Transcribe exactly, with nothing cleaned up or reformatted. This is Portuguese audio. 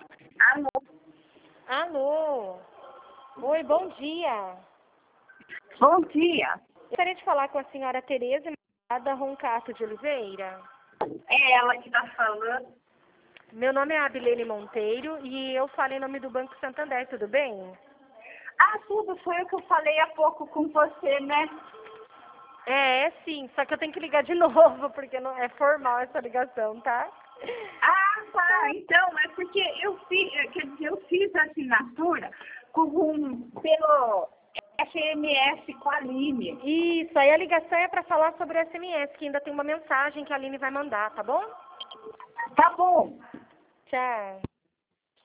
Alô? Alô? Oi, bom dia. Bom dia. Eu gostaria de falar com a senhora Tereza da Roncato de Oliveira. É ela que está falando. Meu nome é Abilene Monteiro e eu falo em nome do Banco Santander, tudo bem? Ah, tudo, foi o que eu falei há pouco com você, né? É, é sim, só que eu tenho que ligar de novo, porque não é formal essa ligação, tá? Ah, tá. Então, é porque eu fiz, quer dizer, eu fiz a assinatura com, pelo S M S com a Aline. Isso, aí a ligação é para falar sobre o S M S, que ainda tem uma mensagem que a Aline vai mandar, tá bom? Tá bom. Tchau.